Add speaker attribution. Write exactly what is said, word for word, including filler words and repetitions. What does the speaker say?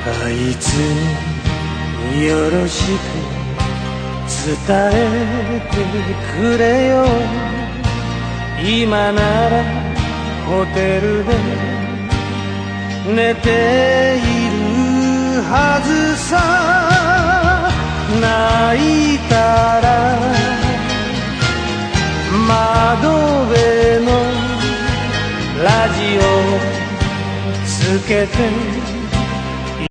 Speaker 1: あいつによろしく伝えてくれよ。今ならホテルで寝ているはずさ。泣いたら窓辺のラジオつけて